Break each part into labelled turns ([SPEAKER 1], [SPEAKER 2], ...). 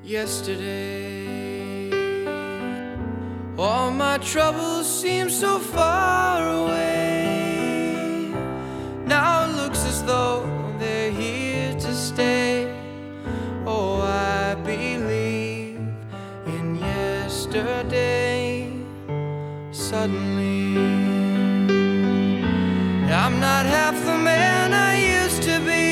[SPEAKER 1] yesterday. All my troubles seem so far away. Now it looks as though they're here to stay. Oh, I believe in yesterday. Suddenly, I'm not half the man I used to be.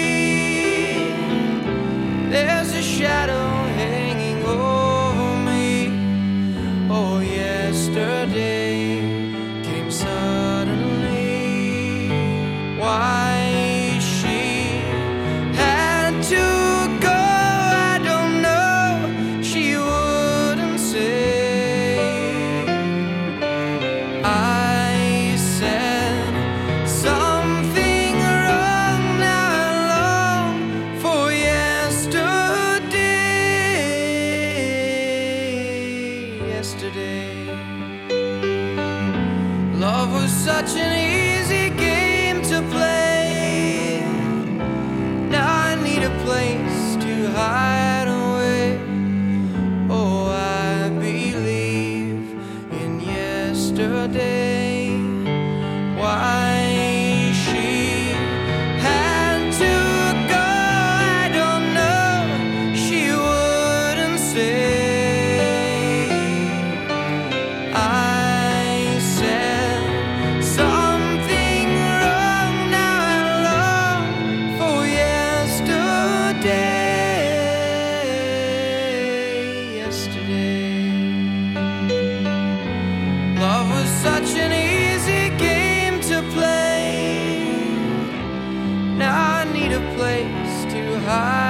[SPEAKER 1] There's a shadow hanging over me. Oh, yesterday came suddenly. Why she had to go, I don't know. She wouldn't say. I said something wrong. Now I long for yesterday. Love was such an easy game to play. Now I need a place to hide away. Oh, I believe in yesterday. Why she had to go, I don't know. She wouldn't say. Love was such an easy game to play. Now I need a place to hide.